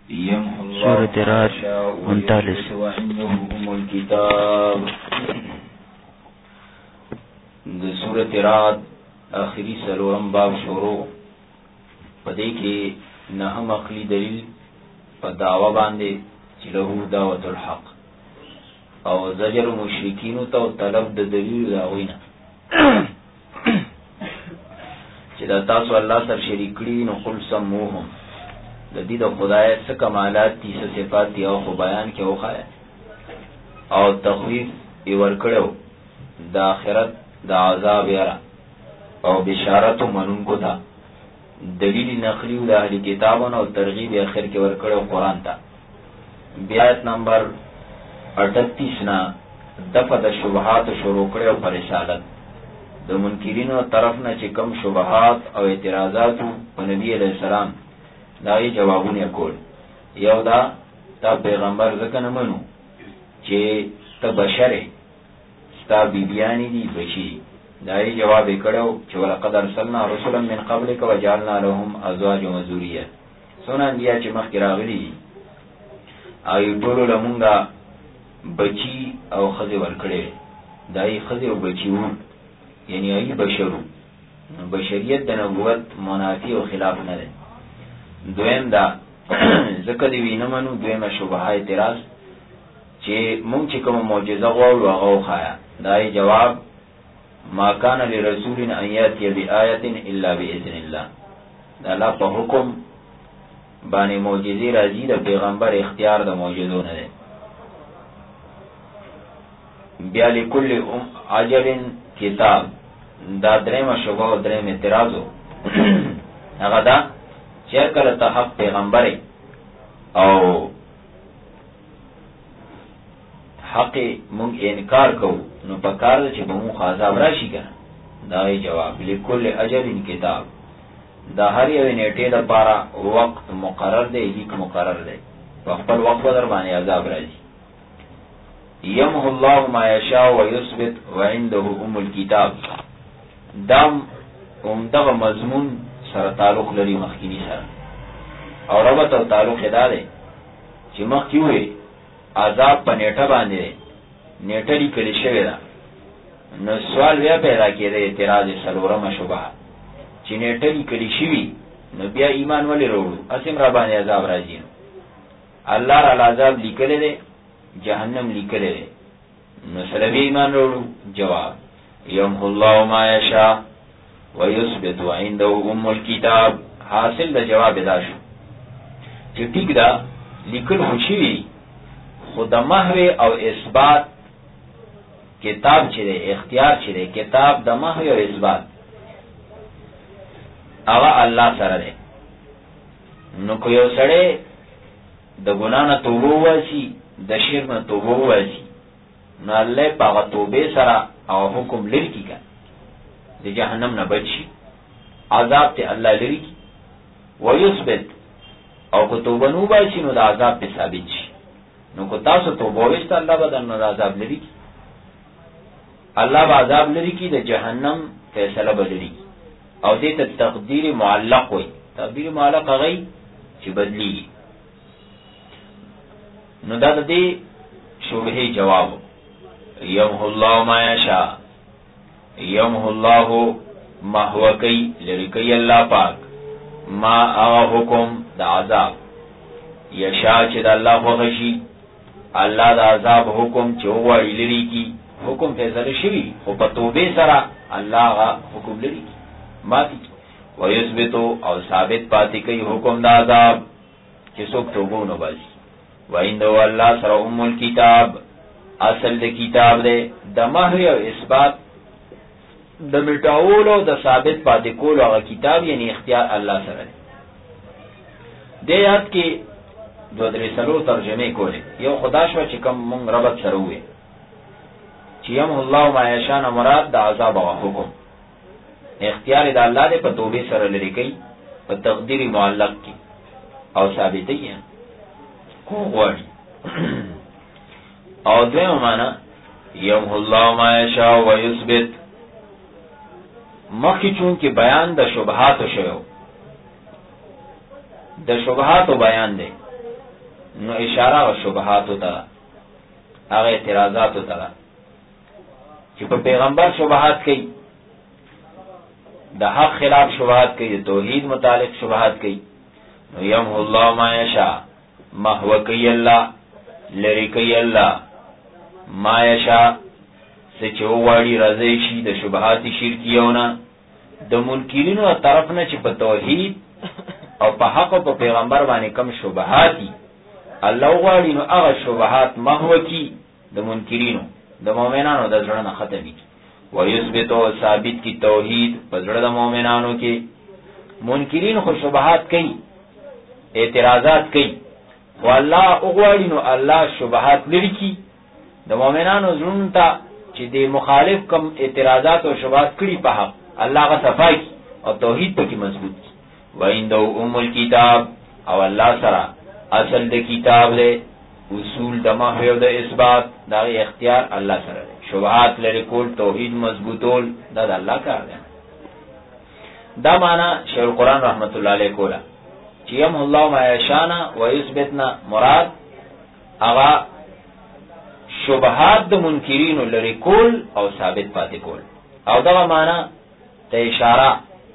सूरत रात 39। सूरत रात आखिरी सलोरम बाब शोरो पदे के नहम अखली दलील पर दावा बांधे चिलहू दावतुल हक और जजर मुशरिकीन तो तलब द दलील दाविना चिदा तासु अल्लाह सर शरीकड़ी नो कुल समूहम लदी द खुदाय से कमालात 30 सिफात दिया हो बयान के होखाया और तखवीफ इवर कड़ो द आखिरत द आजाब यारा और बिशारत मनून को था दलील नकली द अहली किताबन और तरगीब आखिर के वर कड़ो कुरान था। आयत नंबर 38 ना दफत शुबहात शुरू कड़ो पर रिसालत द मुनकिरीन और तरफ न चिकम शुबहात और एतराजात नबी अलैहि सलाम दाई जवाबुने कोल यौदा ता पैगंबर जकन मनु चे त बशरे स्ता बीबियानी दी बची दाई जवाब कड़ो चे वलक़द अरसलना रसुलन मिन क़ब्लिक वजअलना लहुम अज़वाजन व ज़ुर्रिय्या सोना दिया चे मख रागली आई टोलो लमुंगा बची और खजे वरकड़े दाई खजे व बची हूं यानी आई बशरू बशरियत द नबुवत मुनाफी और खिलाफ न दे دویم دا ذکر دی وینمنو دویم شبهه اعتراض چې مونږ چې کوم معجزه غواړو هغه خایا دای جواب ما کان لرسول ان یاتی بآیه الا باذن الله دا الله په حکم باندې معجزې راځي د پیغمبر اختیار د معجزو نه ده بیا لكل اجل کتاب دا درېمه شبهه او درېمه اعتراضو هغه دا چیر کله ته حق پیغمبر او حق مونږ انکار کوو نو پکار چې مونږ عذاب راشي کنه دا جواب لكل اجل کتاب دا هر یو نیټه د پاره وخت مقرر دی هیڅ مقرر دی په خپل وخت در باندې عذاب راځي يمحو الله ما يشاء ويثبت وعنده الكتاب دم دغه مضمون سره تعلق لري مخکینی سره او ربط او تعلق ادا ده چې مخکې وي عذاب په نیټه باندې نیټه لیکل شوی ده نو سوال بیا پیدا کېده اعتراض سلورمه شبهه چې نیټه لیکل شوی نو بیا ایمان ولې وروړو اسیم را باندې عذاب راځي الله را عذاب لیکل دی جهنم لیکل دی نو سره به ایمان وروړو جواب یمحو الله ما یشاء ويثبت عنده الكتاب حاصل د جواب ادا شو چې ټیک دا لیکل خوشي خود محو او اثبات کتاب چره اختیار چره کتاب د محو او اثبات هغه الله سره ده نو کو یو سره د ګنا نه توبه واسي د شرک نه توبه واسي نو الله په توبه سره او حکم لري کیږي د جهنم نه بچي عذاب ته الله لري ويثبت او کو توبه نو باشي نو د عذاب په ثابت شي نو کو تاسو توبه وست الله بدن نو د عذاب لري الله به عذاب لري کی د جهنم فیصله بدلی او دې ته تقدیر معلق وي تقدیر معلق غي چې بدلی نو دا د دې شوبه جواب يمحو الله ما يشاء یمحو الله محو کوي لری کوي الله پاک ما او حکم د عذاب یشا چې د الله خوښي الله د عذاب حکم چوغړی لري کی حکم فیصله شوی خو په توبه سره الله حکم لري ماتي ويثبت او ثابت پاتې کوي حکم د عذاب چې څوک توبه نه باسي وینده الله سره الکتاب اصل د کتاب ده د محو او اثبات د میټاولو د ثابت پاتې کولو هغه کتاب یعنی اختیار الله سره دی یاد کې دوه درې سلو ترجمه کولې یو خدا شو چې کوم مونږ ربط سره وې چې يمحو الله ما یشاء مراد د عذاب او حکم اختیار د الله دې په توبه سره لري کوي په تقدیر معلق کې او ثابت یې کو غواړي او دویمه معنا يمحو الله ما یشاء ويثبت مخی چون که بیان د شبهات شویو د شبهات بیان دی نو اشاره او شبهات ته هغه اعتراضات ته چې په پیغمبر شبهات کوي، د حق خلاف شبهات کوي، د توحید متعلق شبهات کوي، نو یمحو الله ما یشاء، محو کوي الله، لری کوي الله ما یشاء چې وغواړي راځي شي د شبهات شرکیونه د منکرینو طرف نه چې په توحید او په حق او په پیغمبر باندې کم شبهات دي، الله غواړي نو هغه شبهات محو کی د منکرینو د مؤمنانو د زړه نه ختمي و یثبت او ثابت کی توحید په زړه د مؤمنانو کې. منکرین خو شبهات کوي، اعتراضات کوي، خو الله غواړي نو الله شبهات لري کی د مؤمنانو زړونو ته چې د مخالف کم اعتراضات او شبهات کړي په حق الله غ صفای او توحید پکې مضبوط کی. و عنده الکتاب او الله سره اصل د کتاب له اصول د محو او د اثبات دا اختیار الله سره دی. شبهات لري کول، توحید مضبوطول دا د الله کار دی. دا معنا شیخ القرآن رحمت الله علیه کولا چې یمحو الله ما یشاء و یثبتنا مراد هغه شبهات د منکرینو لري کول او ثابت پاتې کول. او دا معنا ته اشاره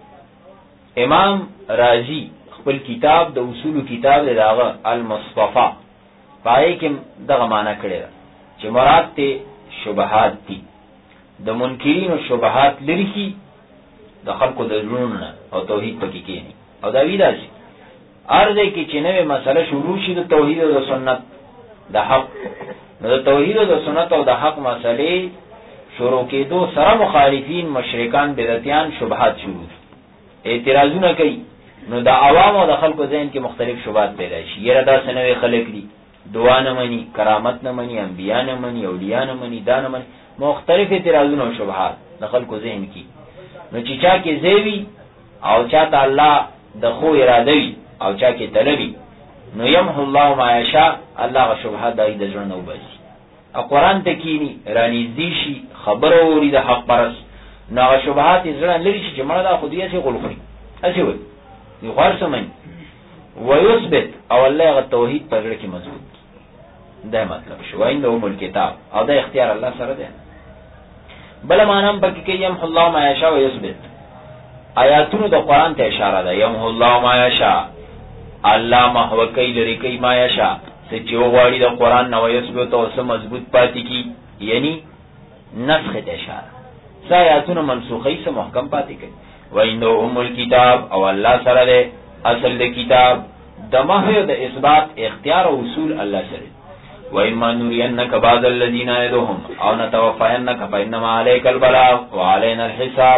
امام رازی خپل کتاب د اصول کتاب دغه المصطفى پای کې دغه معنا کړی چې مراد ته شبهات دي، د منکرینو شبهات لري کی د خلقو د زړونو او توحید پکې کېني. او دا ویلا چې ارزه کې چې نوې مسله شروع شي د توحید او د سنت د حق، نو د توحید او د سنت او د حق مسلې شروع کېدو سره مخالفین مشرکان بدعتیان شبهات شروع اعتراضونه کوي، نو د عوام او د خلکو ذهن کې مختلف شبهات پیدا شي. یره دا سنوي خلک دي، دعا نه مني، کرامت نه مني، انبیا نه مني، اولیاء نه مني، دا نه مني، مختلف اعتراضونه او شبهات د خلکو ذهن کې. نو چې چا کې زیوی او چا ته الله د خو اراده وي او چا کې طلبي، نو یمحو الله ما یشاء، الله غ شبهات دای د ژوند او باسي. او قران ته کینی رانیزدي شي خبر اوري د حق پرس، نو غ شبهات زړه لري چې مړه د خدای سي غلخري اسی وي یو خار سمن و یثبت او الله غ توحید پر لري کې مضبوط. دا مطلب شو عنده الکتاب او دا اختیار الله سره ده. بل معنی پکې کې یمحو الله ما یشاء و یثبت آیاتونو د قران ته اشاره ده. یمحو الله ما یشاء، الله محو کوي لري کوي ما یشاء چې وغواړي د قران نو یثبت او سم مضبوط پاتې کی، یعنی نسخ ته اشاره، آیاتونو منسوخی سم محکم پاتې کوي. و عنده الکتاب او الله سره ده اصل د کتاب د محو د اثبات اختیار او اصول الله سره. و اما نرینک بعض الذین یدهم او نتوفینک فانما علیک البلاغ وعلینا الحساب.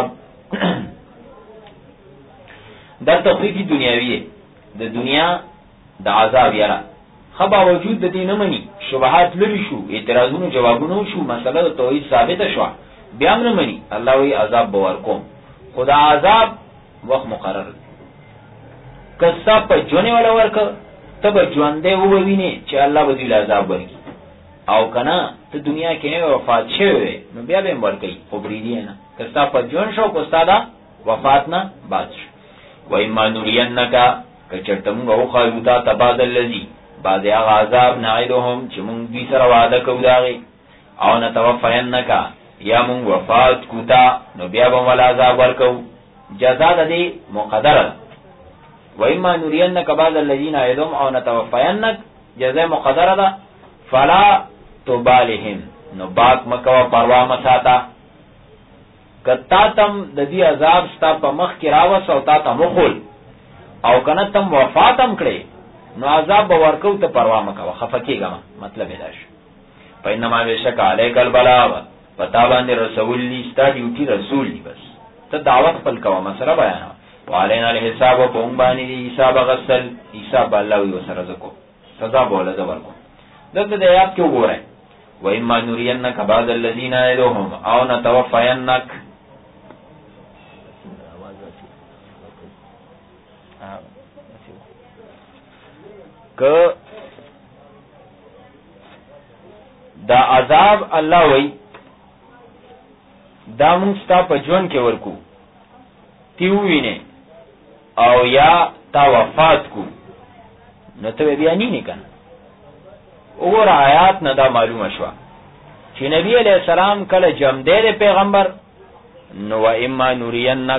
دا تخفیفی دنیاوی د دنیا د عذاب یرا خبا وجود د دین منی، شبهات لری شو، اعتراضونو جوابونو شو، مسله د توحید ثابت شو، بیا نه منی، الله وی عذاب باور کوم. خدا عذاب وخت مقرر کسا په جونې ولا ورک ته به ژوندې وویني چې الله به دې عذاب ورکړي، او کنه ته دنیا کې نه وفات شوی نو بیا به ورکړي خو بریدي نه کسا په جون شو کو استاده وفات نه بعد شو. و اما نرینک کچرتم غو خایوتا تبادل الذی بعد هغه عذاب نعیدهم چې مونږ دې سره وعده کوو داغي، او نتوفینک یا مونږ وفات کوتا نو بیا به ول عذاب ورکو. جزاء دې مقدره. و اما نرینک بعض الذین یدهم او نتوفینک جزاء مقدره ده. فلا تبالهم، نو باک مکو پروا مساتا، کتا تم د دې عذاب ستا په مخ کې راوس او تا ته مخول او کنه تم وفاتم کړي نو عذاب به ورکو ته پروا مکو خفکیګه. مطلب دا شو پاینما بشک علیک البلاغ، پتا باندې رسول لی ستا ډیوټي رسول دی، بس ته دعوت خپل کوه مسره بیان. وعلینا الحساب، په موږ باندې حساب غسل، حساب الله وی وسره زکو سزا بوله زورکو. دغه د آیات کې وګورئ و اما نرینک بعض الذین یدهم او نتوفینک. که دا عذاب الله وی دا مونږ ستا په ژوند کې ورکو تیو وینه او یا تا وفات کو نو ته بیا نه کنه اور آیات نه دا معلومه شو چې نبی علیہ السلام کله جمع دی پیغمبر نو و اما نورینک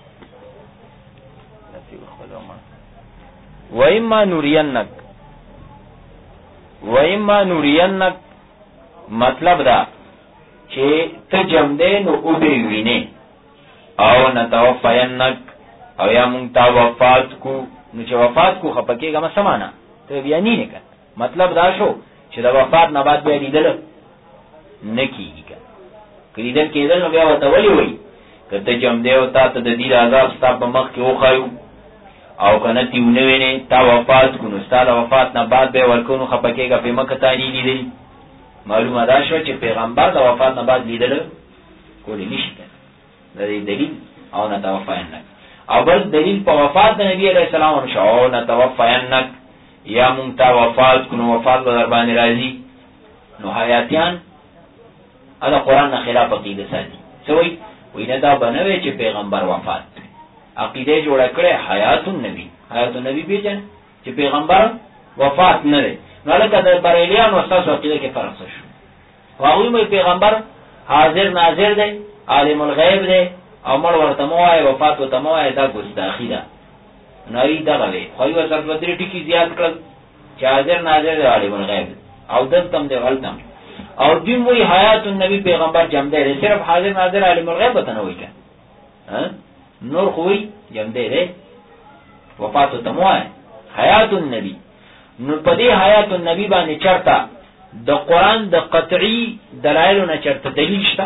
و اما نورینک مطلب دا چې ته جمع دی نو او به ویني او نتوفینک او یا مونږ تا وفات کو نو چې وفات کو خپکیږه ما سمانه ته بیا نه کړ مطلب دا شو چې د وفات نه بعد بیا لیدل نه کیږي کلیدل کېدل نو بیا وته ولي وي کته جمع دی او تا ته د دې عذاب ستا په مخ کې وخایو او کنه تیونه ویني تا وفات کو نو ستا د وفات نه بعد به ورکونو خپکیږه په مکه تانی لیدل معلومه دا شو چې پیغمبر د وفات نه بعد لیدل کولی نشته د دې دلیل او نه توفینک او بل دلیل په وفات د نبی علیہ السلام شو او نه توفینک یا مونږ تا وفات کو نو وفات به در باندې راځي نو حیاتیان دا قرآن نه خلاف عقیده ساتي سوی وینه دا بنوي چې پیغمبر وفات عقیده جوړه کړي حیات النبی بیچن چې پیغمبر وفات نه لري نو لکه د بریلیان او تاسو عقیده کې فرق شو واغوی مې پیغمبر حاضر ناظر دی عالم الغیب دی او مړ ورته موای وفات ورته موای دا ګستاخی ده ناری دا غوي خو یو څه په دې ټکی زیات کړ چې حاضر ناظر دی عالم الغیب او دلتم دی ولتم او دین وی حیات النبی پیغمبر جمع دی صرف حاضر ناظر عالم الغیب ته نه وای ها نور خوې جمع دی وفات ورته موای حیات النبی نو په دې حیات النبی باندې چرته د قران د قطعی دلایل نه چرته دلیل شته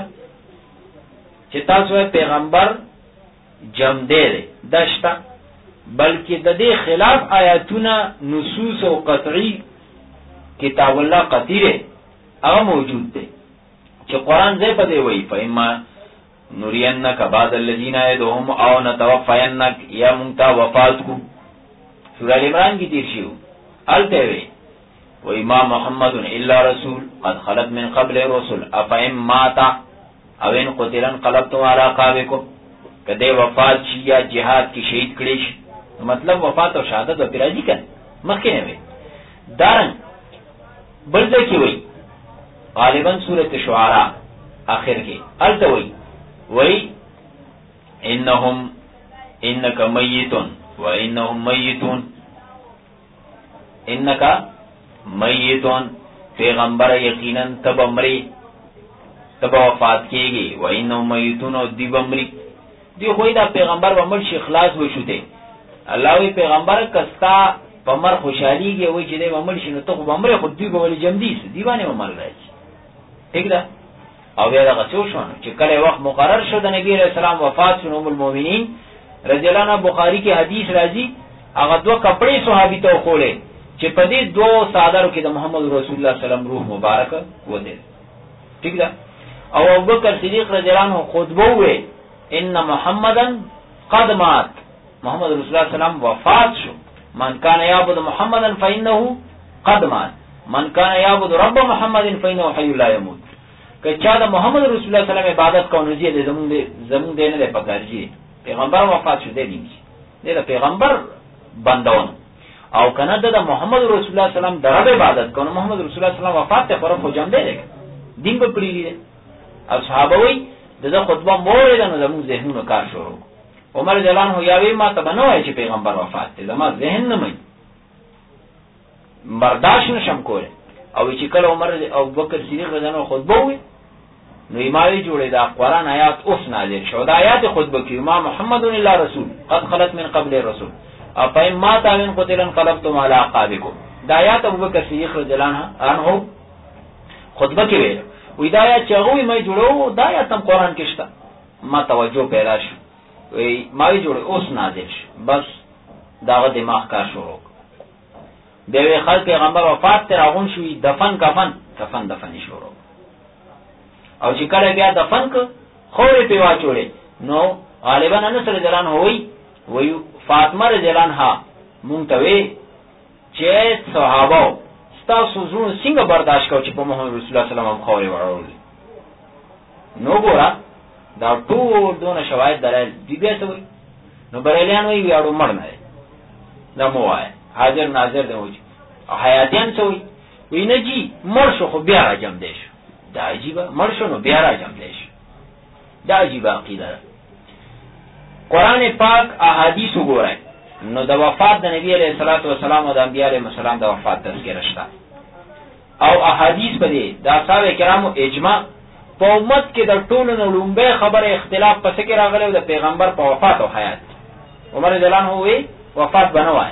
چې تاسو پیغمبر جمع دی دشته بلکې د دې خلاف آیاتونه نصوص او قطعی کتاب الله قطعی هغه موجود دی چې قران زې په دی وایي فإما نورینک بعد الذین یدهم او نتوفینک یا مونتا وفات کو سورہ عمران کی تیر شیو التوی وإما محمد الا رسول قد خلت من قبل الرسل افإن مات او ان قتل انقلبتم على عقابکم کدی وفات شي یا جهاد کی شهید کړي شي مطلب وفات او شهادت او پیراجی کړي مخکې نه وي دارن بلته کی وي غالبا سورۃ شعراء اخر کې التوی وی انهم انک میتون و انهم میتون انک میتون پیغمبر یقینا تب امری تب وفات کیږي و انهم میتون او دی بمری دی خو دا پیغمبر بمر شي اخلاص وشوته الله وی پیغمبر کستا پمر خوشاليږي وای چې دی بمر شي نو ته بمر خو دی بول جمدی دیوانه بمر راځي ٹھیک ده او بیا دا غسو شو چې کله وخت مقرر شو د نبی رسول الله وفات شو ام المؤمنین رضی الله عنها بخاری کې حدیث راځي هغه دوه کپڑے صحابي ته خوله چې په دې دوه صادرو کې د محمد رسول الله سلام روح مبارک وته ٹھیک ده او ابوبکر صدیق رضی الله عنه خطبه وې ان محمدن قد مات محمد رسول الله سلام وفات شو من کان یعبد محمدن فانه قد مات من کان یعبد رب محمد فانه حی لا يموت که چا د محمد رسول الله سلام عبادت کوي چې زمون دینه ده پکارجی پیغمبر وفات شو دی نه پیغمبر بندون او کنه د محمد رسول الله سلام درو عبادت کوي محمد رسول الله سلام وفات ته خو جام دی دین په پریری دي اصحابه وی دغه خطبه مورید نو زمون ذهنونو کار شروع عمر جلان هو یاوی ما ته بنوای چې پیغمبر وفات دی زما ذهن نه مې برداشت نشم کوله او چې کله عمر او بکر صدیق رضانو خطبه وی نو ایماوی جوړه دا قرآن آیات اوس نازل شو دا آیات خطبه کې ما محمد الا رسول قد خلت من قبل الرسول اپای ما تا من قتلن قلبتم على عقابکم دا آیات ابوبکر صدیق رضی الله عنه خطبه کې ویل وی دا آیات چغوی مې جوړو دا آیات هم قرآن کې شته ما توجه پیدا شو وی ماوی جوړه اوس نازل شو بس داغه دماغ کار شروع به خلک پیغمبر وفات تر اغون شوی دفن کفن شروع او چې کله بیا دفن ک خورې په واچولې نو غالبا انس رضی الله عنه وی فاطمه رضی الله عنها مونږ ته وی چې صحابه تاسو زونه څنګه برداشت کوي چې په محمد رسول الله صلی الله علیه وسلم خورې وړول نو ګورا دا ټول دونه شواهد دلایل دی بیا څه وی نو بریلیان وی یاړو مړ نه دا موای حاضر ناظر دی وای حیاتیان څه وی وی نه جی مړ شو خو بیا را جمع دی شو. دا عجیبه، مړ شو نو بیا را جمع دی شو. دا عجیبه عقیده ده. قرآن پاک احادیث وګورئ نو د وفات د نبی علیہ الصلوۃ والسلام او د انبیاء علیهم السلام د وفات تذکرہ شته، او احادیث په دې د اصحاب کرامو اجماع په امت کې د ټولو نه لومبه خبره اختلاف پس کې راغلی د پیغمبر په وفات او حیات. عمر رضی الله عنه وی وفات بنوای،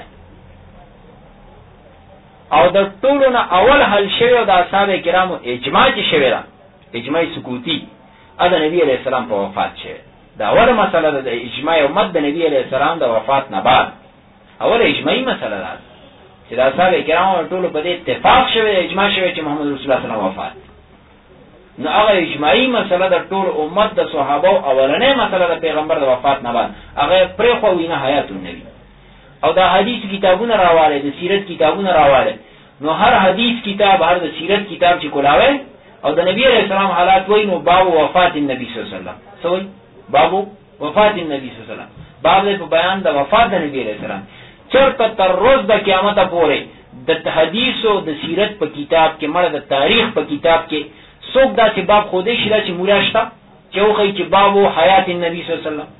او د ټولو نه اول حل شوی د اصحاب کرامو اجماع چې شوی را اجماع سکوتی د نبی علیہ السلام په وفات شوی. دا اول مسله د اجماع امت د نبی علیہ السلام د وفات نه بعد اول اجماعی مسله ده چې د اصحاب کرامو ټول په دې اتفاق شوی، اجماع شوی چې محمد رسول الله صلی الله علیه وسلم وفات. نو هغه اجماعی مسله د ټول امت د صحابه اولنې مسله د پیغمبر د وفات نه بعد هغه پرې خو وینه حیات النبی. او دا حدیث کتابونه راواله، د سیرت کتابونه راواله، نو هر حدیث کتاب، هر د سیرت کتاب چې کولاوي او د نبی علیہ السلام حالات وای نو باب وفات النبی صلی الله علیه وسلم سوی باب وفات النبی صلی الله علیه وسلم، باب په بیان د وفات د نبی علیہ السلام. چرته تر روز د قیامت پورې د حدیث او د سیرت په کتاب کې مړه د تاریخ په کتاب کې څوک دا چې باب خوده شي چې مولا شته چې وخی چې باب حیات النبی صلی الله علیه وسلم،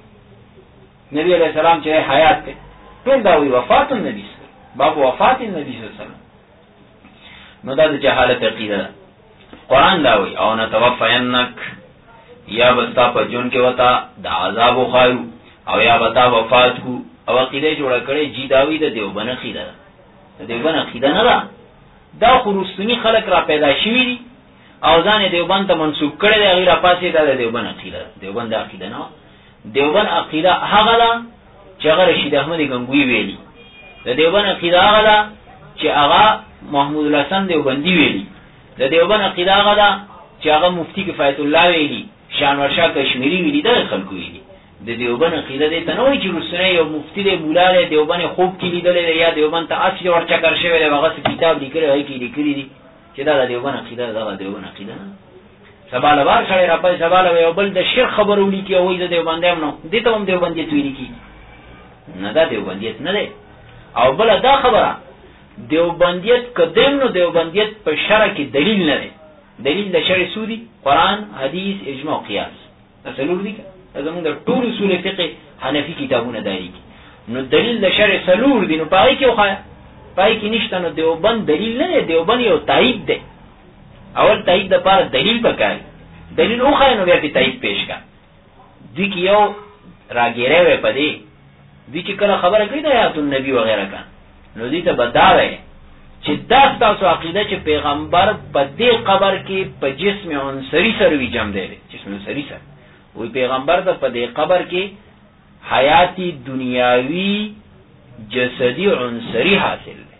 نبی علیہ السلام چې حیات ته ټول دا وی وفات النبی باب وفات النبی صلی الله علیه وسلم. نو دا د جهالت عقیده ده. قرآن دا وی او نتوفینک یا بستا په جون کې وتا د عذاب خایو او یا بتا وفات کو. او عقیده جوړه کړي جی داوی د دیوبن عقیده ده. د دیوبن عقیده نه ده، دا خرستنی خلق را پیدا شوی دي او ځان دیوبن ته منسوب کړي دی، غیر پاسې دا د دیوبن عقیده. دیوبن د عقیده نه، دیوبن عقیده هغه ده چې هغه رشید احمد گنگوی ویلي. د دیوبن عقیده هغه ده چې هغه محمود الحسن دیوبندی ویلي. د دیوبن عقیده هغه ده چې هغه مفتی کفایت الله ویلي، شانور شاه کشمیری ویلي، دا خلکو ویلي. د دیوبن عقیده دې ته نه وایي چې رسنه یو مفتی دی مولا دی دیوبن خوب کې لیدلې یا دیوبن ته اصلي ورچا کار شوی دی، هغه کتاب لیکلی هغه کې لیکلي دي چې دا د دیوبن عقیده ده. دا دیوبن عقیده نه سباله بار سره را پای سباله یو بل د شیخ خبرو لیکي او د دیوبندیم نو دې ته هم دیوبندیت ویل کی نه، دا دیوبندیت نه دی. او بل دا خبره دیوبندیت قدم نو دیوبندیت په شرع کې دلیل نه دی. دلیل د شرع سودی قرآن، حدیث، اجماع، قیاس. اصلور دي زمونږ د ټول اصول فقه حنفي کتابونه دایي. نو دلیل د شرع سلور دي، نو پای کې وخایا پای کې نشته. نو دیوبند دلیل نه دی، دیوبند یو تایید دی. اول تایید د پاره دلیل پکای، دلیل وخایا نو بیا په تایید پیش کا. دوی کې یو راګیره وې پدې دوی چې کله خبره کوي د آیات النبی وغیرہ کا، نو دې ته بداوي چې دا تاسو عقیده چې پیغمبر په دې قبر کې په جسم عنصری سره وی جام دی، جسم عنصری سره وی پیغمبر ته په دې قبر کې حیاتی دنیاوی جسدی عنصری حاصل دی.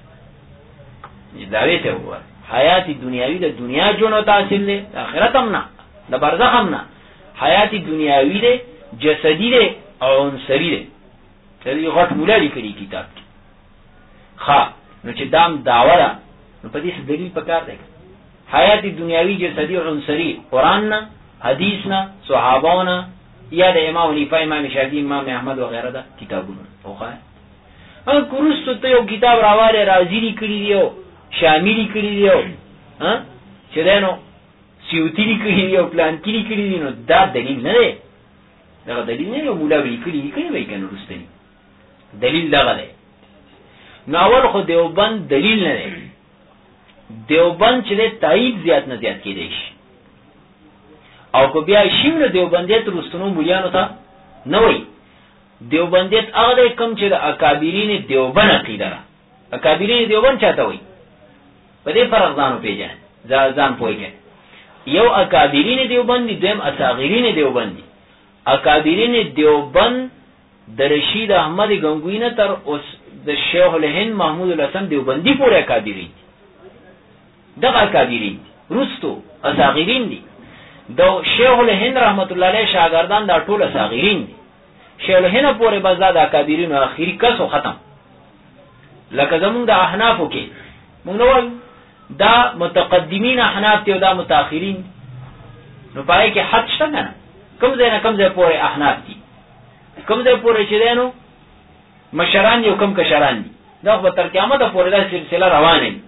داوی ته وایي حیاتی دنیاوی د دنیا جوړو حاصل دی، آخرت هم نه، د برزخ هم نه. حیاتی دنیاوی دی، جسدی دی او عنصری دی. دې غټ مولا لیکلي کتاب کې. ها نو چې دام داوا ده نو په دې دلیل پکار دی. حیاتی دنیاوی جسدی عنصری قرآن نه، حدیث نه، صحابه نه، یا د امام حنیفه، امام شافعی، امام احمد وغیرہ دا کتابونه اوخه. ان کورستو ته یو کتاب راواله رازی لیکلی دی او شامی لیکلی دی او چې دنو سیوطی لیکلی دی او پلان کې لیکلی دی، نو دا دلیل نه دی. دا دلیل نه یو مولا لیکلی وای کنه رستنی دلیل دغه دی. نو اول خو دیوبند دلیل نه دی. دیوبند چې تایید زیات نه زیات کېدی شي، او کو بیا شیونه دیوبندیت رستنو مولیانو ته نه وای. دیوبندیت هغه کم چې د اکابرین دیوبند عقیده ده. اکابرین دیوبند چاته وای؟ په دې فرق ځانو پیژنه، ځان پوهیږي. یو اکابرین دیوبند دي، دویم اصاغرین دیوبند دي. اکابرین دیوبند د رشید احمد گنگوی نه تر اوس د شیخ الهند محمود الحسن دیوبندی پورې اکابرین دي. دغه اکابرین رستو اصاغرین دي. د شیخ الهند رحمت الله علیه شاګردان دا ټول اصاغرین دي. شیخ الهند پورې بس دا د اکابرین اخیری کسو ختم. لکه زمونږ د احنافو کې مونږ نو دا متقدمین احناف ته او دا متأخرین، نو پای کې حد شته نه. کوم ځای نه کوم ځای پورې احناف دي، کوم ځای پورې چې دینو مشران یو کم کشران دي. دا په تر قیامت پورې دا سلسله روانه دي.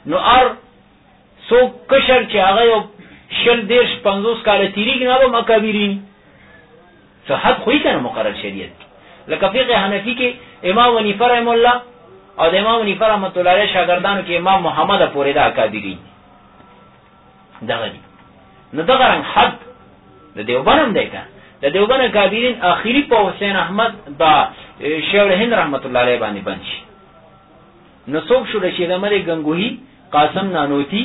نو ار سو کشر چې هغه یو شل دیرش 50 کاله تیریږي نه به مکابرین څه حد خو یې کنه مقرر شریعت لکه فقه حنفی کې امام حنیفه رحم الله او د امام حنیفه رحمۃ اللہ علیہ شاګردانو کې امام محمد پورې دا اکابرین دغه دي نو دغه رنګ حد د دیوبند هم دی کنه د دیوبند اکابرین اخیری په حسین احمد دا شیخ هند رحمۃ اللہ علیہ باندې بند شي نو څوک شو رشید احمد گنگوہی قاسم نانوتی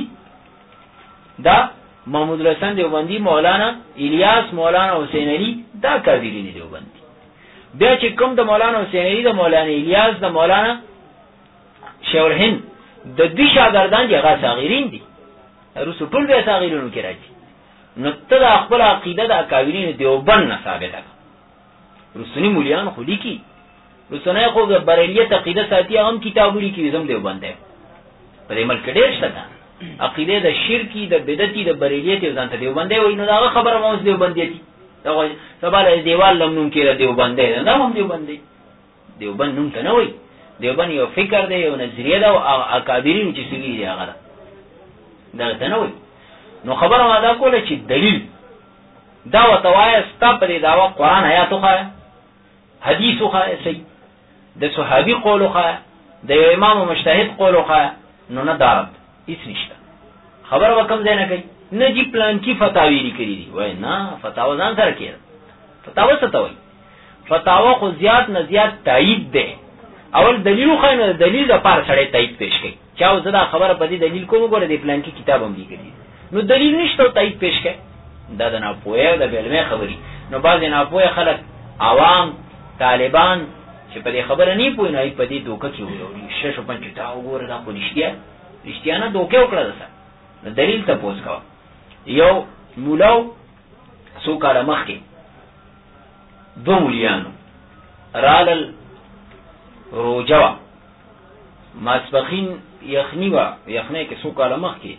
دا محمود الحسن دیوبندی مولانا الیاس مولانا حسین علی دا اکابرین دیوبندی بیا چې کوم د مولانا حسین علی د مولانا الیاس د مولانا شیخ هند د دوی شاګردان دي هغه صغیرین دي رسو ټول به صغیرونو کې راځي نو ته د خپل عقیده د اکابرین دیوبند نه ثابته رسونی مولیان خو لیکي رسونه خو د بریلیت عقیده ساتي هم کتابونه کې زم دیوبند دی په دې ملک ډېر شته عقیده د شرکی د بدعتي د بریلیت ځان ته دیوبند دی نو دا خبره مو دیوبند دی دا سباله دیوال لمنون کې دیوبند دی دا هم دیوبند دی دیوبند نوم ته نه وای دیوبند یو فکر دی یو نظریه ده او اکابرین چې سوي دی هغه دا ته نه وای نو خبره ما دا کوله چې دلیل دا وتوای ستا په دعوا قران آیات خو حدیث خو صحیح د صحابي قول خو د امام مجتهد قول خو نو نه دارت هیڅ نشته خبر وکم ځای نه کوي نه جی پلان کی فتاوی لیکلي دي وای نه فتاوا ځان سره کړه فتاوا څه ته وای فتاوا خو زیات نه زیات تایید ده اول دلیل خو نه دلیل د پاره سره تایید پیش کړي چا زدا خبره په دې دلیل کوم غوړه د پلان کی کتاب هم لیکلي نو دلیل نشته تایید پیش کړي دا د نه پوهه د علمي خبري نو بعض نه پوهه خلک عوام طالبان چې په دې خبره نه پوي نه په دې دوکه کې وي شش په پنځه تا وګوره دا خو رښتیا نه دوکه وکړه ده دلیل ته پوس کا یو مولاو سو کاله مخکې دو مولیانو رالل روجوا ماسبخین یخنیوا یخنی کې سو کاله مخکې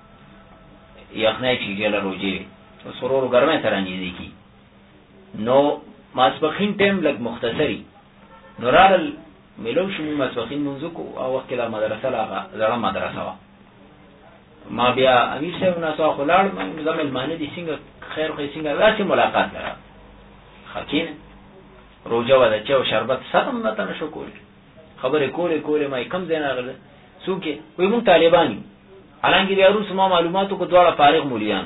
یخنی چې جل روجي سرور ګرمه ترانځي کی نو ماسبخین ټیم لګ مختصری نورال ملو شو ماسبخین منځ کو او وخت لا مدرسه لاغه زړه مدرسه وا ما بیا امیر صاحب ناسا خلاړ زمل معنی دي څنګه خیر خو څنګه راځي ملاقات لرا حکین روجا ودا چې شربت سم مته نشو کول خبره کوله ما کم زین اغله سوکه وي مون طالبانی حالانکه بیا روس ما معلوماتو کو دواړه فارغ مولیان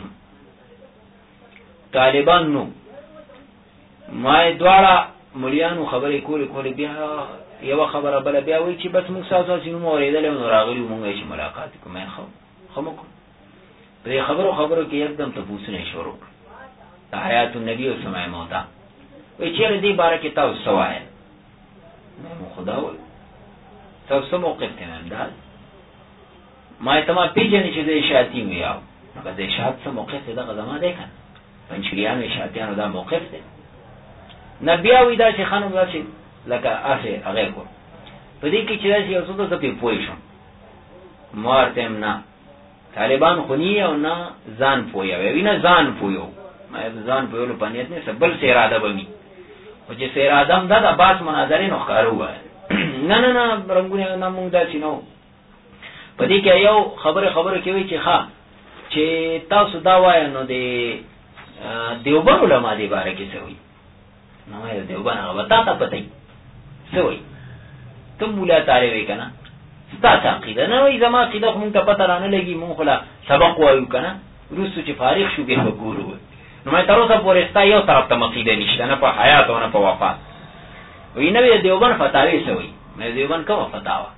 طالبان نو ما دواړه مولیانو خبره کوله بیا یو خبره بل بیا وی چې بس موږ تاسو سينو اوریدل نو راغلی مونږ یې ملاقات کوم خمو په خبرو کې یکدم ته پوښتنه شروع د حیات النبی او سماع موتا وی چیرې دې باره کې تاسو سوال نو خدا و تاسو موقف ته انداز ما ته ما پیژنې چې د شاعتي ویاو هغه د شاعت څخه موقف دغه زمانه ده کنه پنځګریانو شاعتانو دا موقف ده نبی او دا چې خانم راشي لکه افه هغه کو په دې کې چې راشي اوسه ته په پوي شو مارتم نه طالبان خونی او نه ځان پویا وی نه ځان پویو ما ځان پویلو پنیت نه سبل سه اراده بمی او چې سه اراده هم دا باس مناظره نو ښکارو وای نه رنگونه نه مونږ دا شنو په دې کې یو خبره کوي چې ښا چې تاسو دا وای نو د دیوبند علماء دی باره کې څه وي نو یې دیوبند هغه وتا ته پته څه وي ته مولا طالب وي کنه ستا عقیده نه وي زما عقیده مونږ ته پته رانه لګي مونږ خلا سبق وایو کنه روسو چې فارغ شو به وګورو نو مې تر اوسه پورې ستا یو طرف ته عقیده نشته نه په حیات او نه په وفات وینه وی دیوبند فتاوی څه وي مې دیوبند کومه فتاوا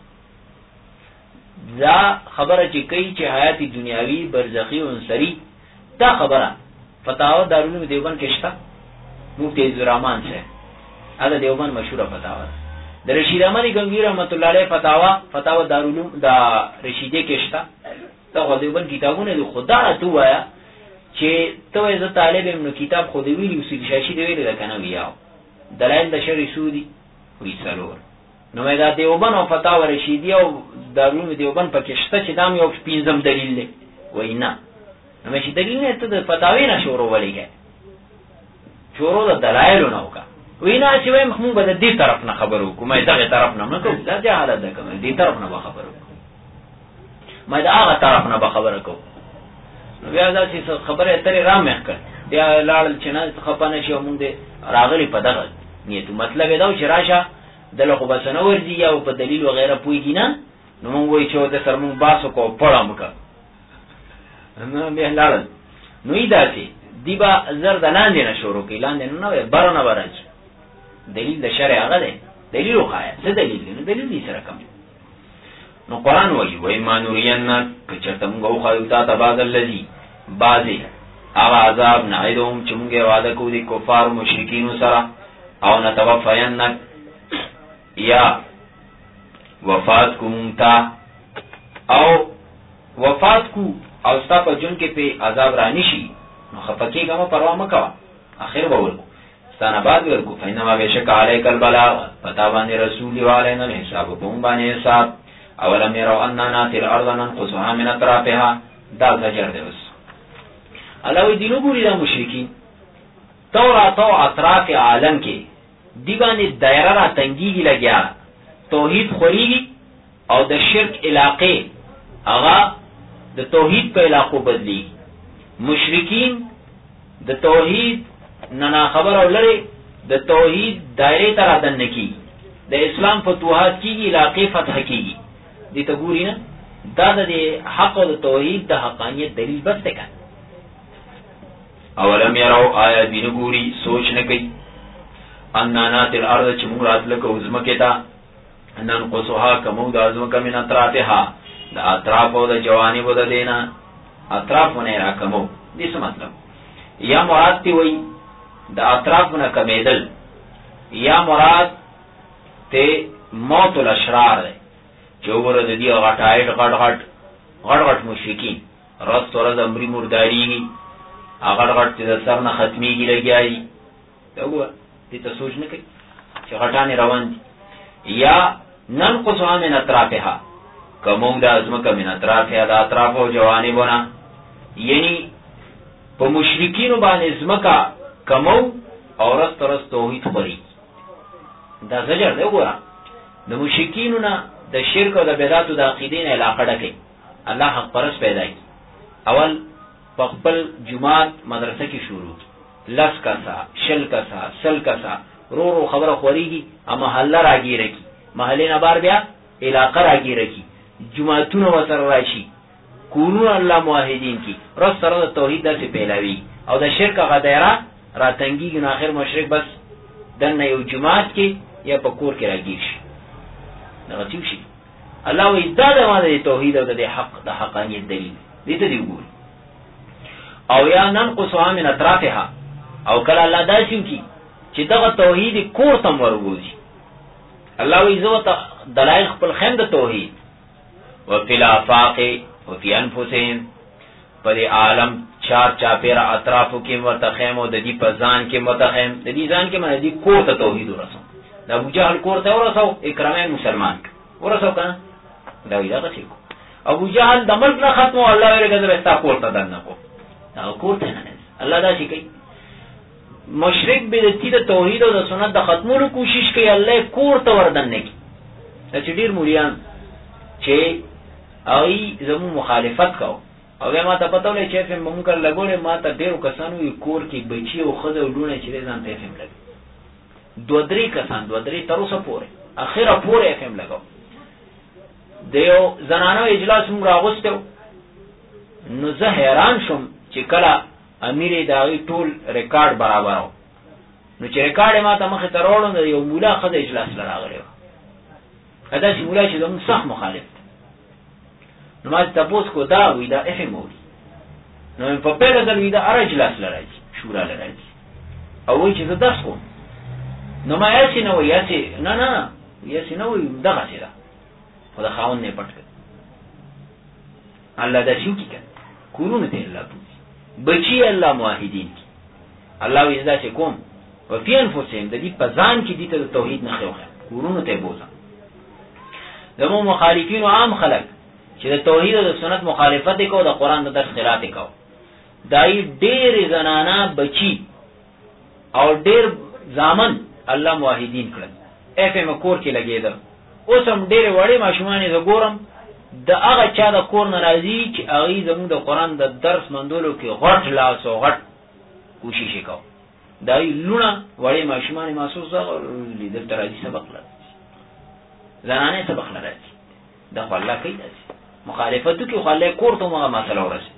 دا خبره چې کوي چې حیات دنیاوی برزخی او انصری دا خبره فتاوا دارالعلوم دیوبند کې شته مفتی عبدالرحمن سے هغه دیوبند مشهور فتاوا د رشید احمد گنگوی رحمت الله علیه فتاوا دارالعلوم دا رشیده کې شته دا دیوبند کتابونه د خدا ته وایا چې ته یې طالب نو کتاب خو دی ویلی اصول شاشي دی ویلی دا کنه ویاو دلایل د شرع سودی وی سلور نو مې دا دیوبند او فتاوا رشیدیه او دارالعلوم دیوبند پکې شته چې دا یو پنځم دلیل دی وینا نو مې چې دلیل نه ته د فتاوی نه شروع ولېږه شروع د دلایل نه وکړه وینا چې وای محمود به د دې طرف نه خبرو کومه دغه طرف نه کوم دا جهالت ده کوم دې طرف نه خبرو ما دا هغه طرف نه به خبره کوم. نو بیا دا چې خبره اترې را مخ کړ بیا لاړل چې نه خپانه شي مونږ دې راغلی په دغه نیت. مطلب دا چې راشه دله خو بس نه ورځي یا په دلیل وغیرہ پويږي نه، نو مونږ وایي چې د سر مونږ باسو کو پړم کا نو بیا لاړل. نو ایداسي دی با زرد لاندې نه شروع کی، لاندې نه وای برونه برج دلیل د شرع هغه دی، دلیل وخایا څه دلیل دی؟ نو دلیل دې سره کوم. نو قرآن وایي وای ما نورین کچته موږ خو تا تبادل الذی بعضی هغه عذاب نعیدهم چې موږ وعده کوو دي کفار مشرکین سره، او نتوفینک یا وفات کوم تا او وفات کو او ستا په جون کې په عذاب رانی شي، نو خفقی گما پروا مکوا اخر بول ستانا بعد ورکو فینما بیشک علیک البلاغ پتا باندې رسول علینا الحساب کوم باندې حساب. اولم يروا اننا ناتي الارض ننقصها من اطرافها، دا زجر دی. بس علاوه دینو ګوري دا مشرکین تورات او اطراف عالم کې دی باندې دایره را تنګیږي لګیا، توحید خوريږي او د شرک علاقې هغه د توحید په علاقو بدلی. مشرکین د توحید نه خبر او لري د توحید دایره تر ادن کی، د اسلام فتوحات کیږي، علاقې فتح کیږي. دې ته ګوري نه دا د حق او د توحید د حقانیت دلیل بس ده. اولم يروا آیا دین ګوري سوچ نه کوي اننا تل ارض چې موږ راتل کو زمکه تا انن قصها کمو د ازمکه من اطرافها، د اطراف او د جوانب د دینا اطرافونه راکمو. دې څه مطلب؟ یا مراد تی وای د اطرافونه کمیدل، یا مراد ته موت الاشرار ده چې وګوره د دې غټای غټ مشرکین راست ورځ امري مرداریږي، هغه غټ چې د سر نه ختميږي لګیایي. دا وګوره دې ته سوچ نه کوي چې غټانه روان دي. یا ننقصها من اطرافها کمو د ازمکه من اطرافها، د اطراف او جوانبونه، یعنی په مشرکین باندې ازمکه کمو او رست توحید خوري. دا زجر دی. وګوره د مشرکین نه د شرک او د بدعت او د عقیدې نه علاقه ډکه الله حق پرس پیدا کی. اول په خپل جماعت مدرسه کې شروع لس کسا شل کسا سل کسا رو خبره خوريږي، اما محله راګیره کی، محله نه بار بیا علاقه راګیره کی، جماعتونه وسره راشي، کورونه الله موحدین کی، رس سره د توحید د پیلاوی او د شرک غدایره راتنګي نه اخر مشرک بس دنه یو جماعت کې یا په کور کې راګیر شي. نغتیو شي الله وی دا د ماده توحید او د حق د حقانیت دلیل دې ته دی وګور. او یا ننقصها من اطرافها، او کله الله داسیو کی چې دغه توحید کور تم ورغوږي. الله وی زو ته دلایل خپل خیم د توحید او فی الافاق او فی انفسهم، پر عالم چار چاپیرا اطرافو کې متخیم او د دې په ځان کې متخیم، د دې ځان کې باندې دې کور ته توحید ورسو. د ابو جهل کور ته ورسو، اکرامه مسلمان ورسو کنه دا وی دا څه کو. ابو جهل د ملک نه ختمو، الله یې غذر استا کور ته دنه کو، دا کور ته نه الله دا شي کوي. مشرک به د توحید او د سنت د ختمولو کوشش کوي، الله کور ته وردن نه کی. دا چې ډیر مولیان چې ای زمو مخالفت کو او ما ته پته ولې چې فهم مونږ لګولې، ما ته ډیرو کسانو یو کور کې بچي او خزه ولونه چې ځان ته فهم لګي، دو درې کسان تر اوسه پورې اخره پورې فهم لګاو. دیو زنانو اجلاس موږ راغوستو، نو زه حیران شوم چې کله امیر داوی ټول ریکارډ برابرو، نو چې ریکارډ ما ته مخه ترورو د یو مولا خزه اجلاس لراغلی، ادا چې مولا چې زموږ صح مخالف، نو ما تاسو کو دا وی دا افهم وی، نو په پیله د وی دا اجلاس لراځي شورا لراځي، او وی چې زه درس کوم، نو ما یې نه وی یاسي نه یاسي نه وی دغه څه ده، خدای خاون نه پټ کړ. الله دا شو کی کړ کورونه ته الله بچی الله موحدین کی الله وی دا چې کوم او فی انفسهم د دې په ځان کې دي ته توحید نه خوخه کورونه ته بوزا. دمو مخالفین او عام خلق چې د توحید او د سنت مخالفت کوي، د قران د درس خلاف کوي، دای ډېر زنانا بچی او ډېر ځامن الله موحدین کړل. اف ام کور کې لګیدل، اوس هم ډېر وړي ماشومان زه ګورم د هغه چا د کور ناراضي چې هغه زموږ د قران د درس مندولو کې غټ لاس او غټ کوشش وکاو دای لونه وړي ماشومان محسوس لیدل ترازی سبق لري زنانه سبق لري د الله کوي مخالفتو کې خلک کور ته مغه مسله ورسي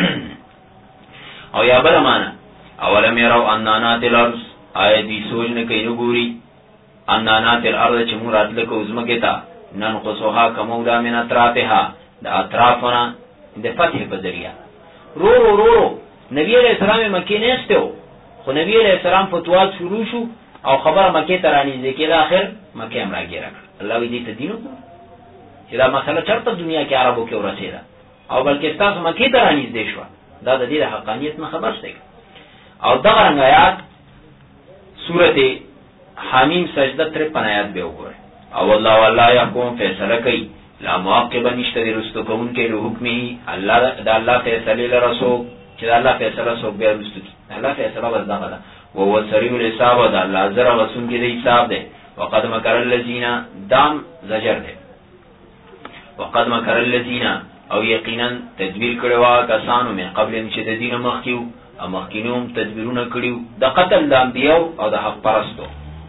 او یا بل معنا اولم يروا اننا الارض آیا دی سوچ نه کوي ګوري اننا الارض چې مراد له کوزمګه تا ننقصها کمودا من اطرافها د اطرافنا د فتح په ذریعہ رو نبی علیہ السلام مکه نه استو خو نبی علیہ السلام فتوات شروع شو او خبر مکه ترانی ذکر اخر مکه امر راګره الله دې ته دینو چې دا مسله چرته دنیا کې عربو کې ورسېده او بلکې تاسو مکه ترانی دې شو دا د دې حقانیت نه خبر شته او دا رنګ آیات سورته حمیم سجده 53 آیات به وګورئ او الله والله يحكم فیصله کوي لا معقب نشته رستو کوم کې له حکمي الله د الله فیصله لرسو چې الله فیصله سو بیا رستو کی الله فیصله وځه ده او هو سریع الحساب ده الله زرا وسون کې د حساب ده وقد مكر الذين دام زجر ده وقد مكر الذين او یقینا تدبیر کړو کسانو من قبل چې د دین مخکیو او مخکینوم تدبیرونه کړیو د قتل د انبیاء او د حق پرستو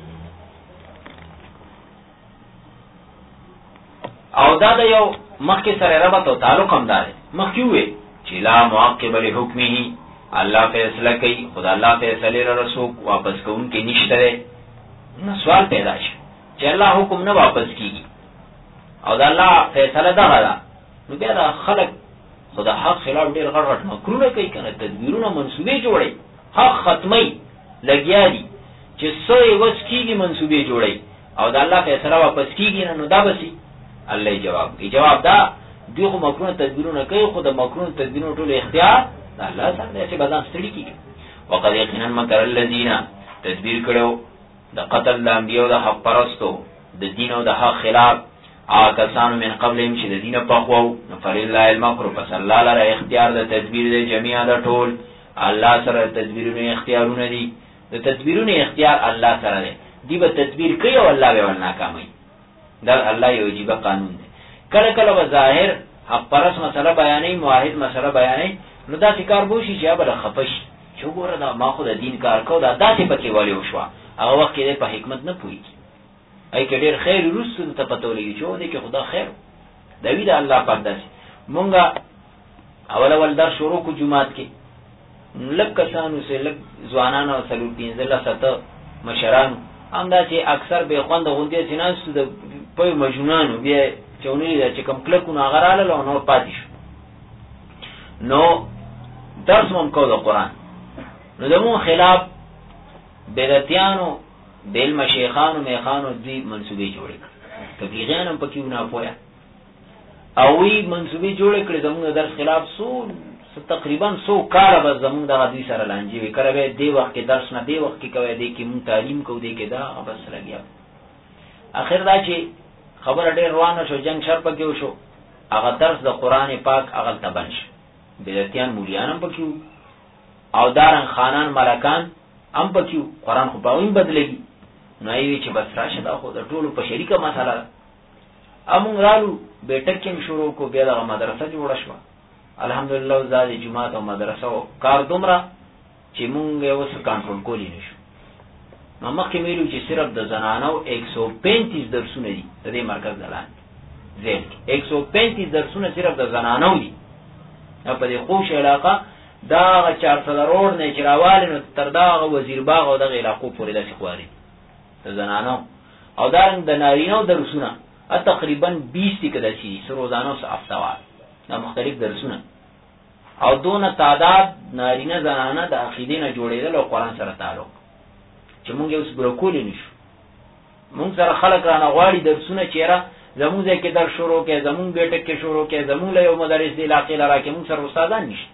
او دا د یو مخکې سره ربط او تعلق هم ده مخکې وي چې لا معقب لحکمه الله فیصله کوي خدای الله فیصله را رسول واپس کوون کې نشته نو سوال پیدا شي چې الله حکم نه واپس کیږي او دا الله فیصله ده نو بیا دا خلق خدای حق خلاف ډیر غړغړ مکرونه کوي کنه تدبیرونه منسوبې جوړي حق ختمي لګیا دي چې سوی وس کیږي منسوبې جوړي او دا الله فیصله واپس کیږي نو دا بسي الله جواب دا دیغه مکرونه تدبیرونه کوي خو د مکرونه تدبیرونو ټول اختیار الله سره دی چې بدن ستړي کیږي وقد یقینا مکر الذین تدبیر کړو د قتل د انبیاء د حق پرستو د دین او د حق خلاف کسانو من قبلهم چې د دین په خو نو فلله المکر پس الله لره اختیار د تدبیر د جميعا د ټول الله سره تدبیرونه اختیارونه دي د تدبیرونه اختیار الله سره دی دی به تدبیر کوي او الله به ناکامي دا الله یو عجیب قانون دی کله کله به ظاهر حق پرس مسله بیانې موحد مسله بیانې نو دا کار بوشي چې به خفش چې ګوره دا ما خو د دین کار کو دا داسې پکې والی وشو هغه وخت کې په حکمت نه پوي ای کې ډېر خیر رسول ته پته ولګي چې دې کې خدا خیر دوی دا الله پاک داسې مونږه اول در شروع کو جمعات کې لک کسانو سه لک ځوانانو سلو 15 مشران همدا چې اکثر به خوند غوندې سیناس د په مجنونانو بیا چونی دا چې کوم کلکونه غراله له نور پاتې شو نو درس مون کو د قران نو دمو خلاف بدعتیانو دل مشیخانو میخانو دی منسوبې جوړې تبلیغیانو پکې نه پویا او وی منسوبې جوړې کړې زموږ درس خلاف تقریبا 100 کار به زموږ د حدیث سره لانجې وی کړې دی وخت کې درس نه دی وخت کې کوي دی کې مون تعلیم کو دی کې دا بس لګیا اخر دا چې خبر ډېر روانه شو جنگ شر پکې وشو هغه درس د قران پاک هغه تبنش بدعتیان مولیانم پکې او دارن خانان ملکان هم پکې قران خو په وین بدلېږي نو ایوي چې بس راشه دا خو د ټولو په شریکه مسله امون رالو بیٹک کې شروع کو بیا د مدرسه جوړه شو الحمدلله زاد جمعه او مدرسه او کار دومره چې مونږ اوس کنټرول کولی نشو نو مخکې ویلو چې صرف د زنانو 135 درسونه دي د دې مرکز دلان زین 135 درسونه صرف د زنانو دي په دې خوش علاقه دا 400 روډ نه چرواله نو تر دا وزیر باغ او د علاقو پورې د خواري د زنانو او دا د نارینو درسونه تقریبا 20 کې د شي روزانو څخه افتوار دا مختلف درسونه او دونه تعداد نارینه زنانه د عقیدې نه جوړېدل او قران سره تعلق چې مونږ اوس برکولې نشو مونږ سره خلک رانه غواړي درسونه چیرې زموږ ځکه در شروع کې زموږ بیٹک کې شروع کې زموږ له یو مدرس دی علاقې لاره کې مونږ سره استادان نشته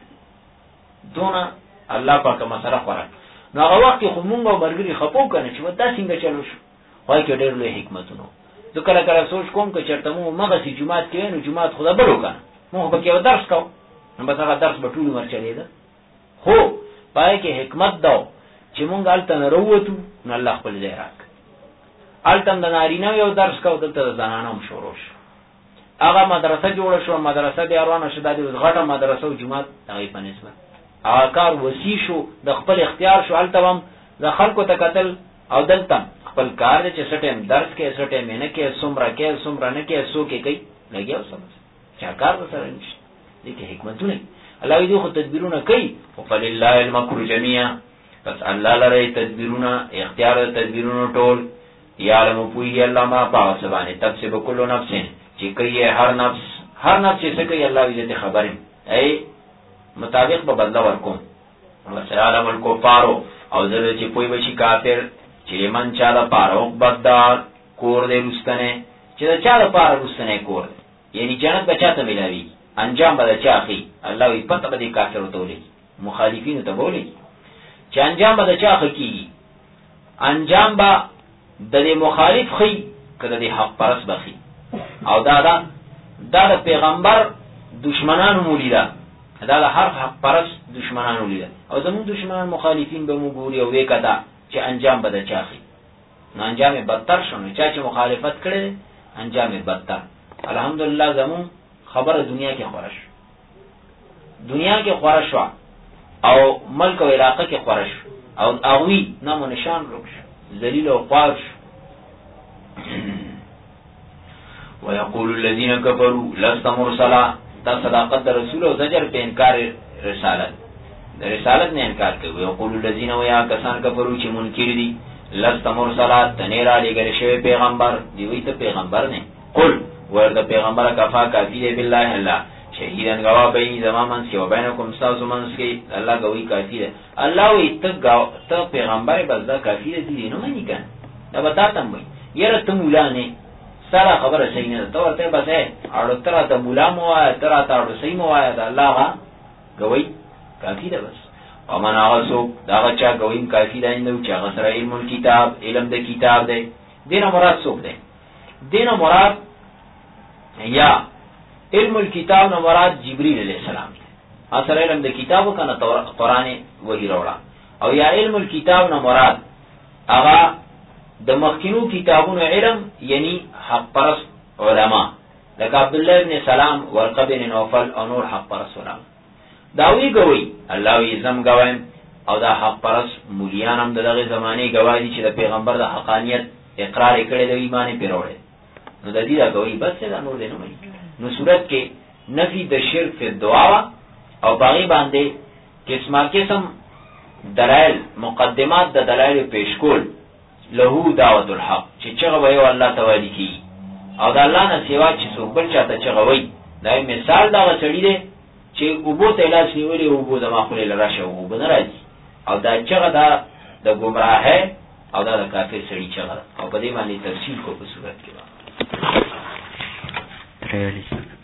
دونه الله پاک مسره خورا نو هغه وخت خو مونږ مرګري خپو کنه چې ودا څنګه چلو شو وای کې ډېر لوی حکمتونه زه کله کله سوچ کوم چې چرته مو مغه سي جمعات کې نو جمعات خدا بلو کنه مو به کې درس کو نو به هغه درس به ټول عمر چلی دا خو پای کې حکمت دا چې مونږ الته نه وروتو نو الله خپل ځای راک الته د نارینه یو درس کو دلته زنانه هم شروع شو هغه مدرسه جوړه شو، مدرسه بیا روانه شو، د غټه مدرسه او جماعت هغه په نسبت هغه کار وسیع شو، د خپل اختیار شو. هلته هم د خلکو ته قتل او دلته خپل کار دی چې سټیم درس کې سټیم نه کې څومره کې څومره نه کې سو کې کوي لګیا وسم چا کار وسره نشي. دې کې حکمتونه الله دې خو تدبیرونه کوي. او فلله المکر جميعا، پس الله لري تدبیرونه اختیار تدبیرونه ټول. یعلم پوی الله ما پاسبانه تفسب کل نفس چې کوي هر نفس چې کوي الله دې خبرې ای مطابق به بدلا ورکوم. وسلام الکفار او زه چې پوی بشي کافر چې من چا د پاره بددار کور دې رستنه چې دا چا د پاره رستنه کور یعنی جنت بچاته ملاوي انجام به چا اخی الله وي پته به کافر وتولي مخالفین ته بولی چې انجام به چا اخی انجام به د مخالف خي کله د حق پرس بخي او دا پیغمبر دشمنانو مولیدا دا هر حق پرس دشمنانو لیدا او زمون دشمنان مخالفین به مو ګوري او وکدا چې انجام بده چاخي نو انجام بدتر شونه چې مخالفت کړي انجام بدتر. الحمدلله زمون خبر دنیا کې خورش او ملک او علاقه کې خورش او اووی نامو نشان روش ذلیل او خوار ويقول الذين كفروا لست مرسلا. دا صداقت در رسول او زجر په انکار رسالت د رسالت نه انکار کوي. ويقول الذين ويا کسان کفروا چې منکر دي لست مرسلا تنيرا لګل شوی پیغمبر دی وی ته پیغمبر نه. قل ورته پیغمبر کفا کافی دی بالله الله شهیدن گواه بین زمان منس کی و بینکم ساز منس کی الله گوی کافی دی. الله وی ته پیغمبر بس دا کافی دی نو منی کن دا بتاتم وی یره ته مولا نه سره خبره صحیح نه ته ورته بس اړو تر ته مولا مو آیا تر ته اړو صحیح مو آیا دا الله گوی کافی دی بس. ومن آغسو دا غچا گویم کافی دی نو چا غسر علم الكتاب علم د کتاب دی. دین مراد سوک دی؟ دین مراد یا علم الكتاب نو مراد جبريل علیہ السلام دی. اصل علم د کتابو کنه قرآن وحی روڑا. او یا علم الكتاب نو مراد اغا د مخکینو کتابونو علم یعنی حق پرست علماء لکه عبدالله ابن سلام ورقه بن نوفل او نور حق پرست علماء داوی گوی الله وی زم گوایم او دا حق پرست مولیان هم دغه زمانه گواهی چې د پیغمبر د حقانیت اقرار کړي د ایمان پیروړي نو د دې دا گواهی بس دا نور دی. نو صورت کې نفی د شرک فی الدعا او باغی باندې قسم دلائل مقدمات د دلائل پیش کول له دعوت الحق چې چغه وي الله تعالی کی او د الله نه سیوا چې څوک بل چاته چغه وي. دا مثال دا چړي دی چې وبو ته علاج نیولې وبو د ماخله لراشه وبو نه راځي او دا چغه دا د گمراه او دا د کافر سړي چغه او په دې باندې تفصیل کو په صورت کې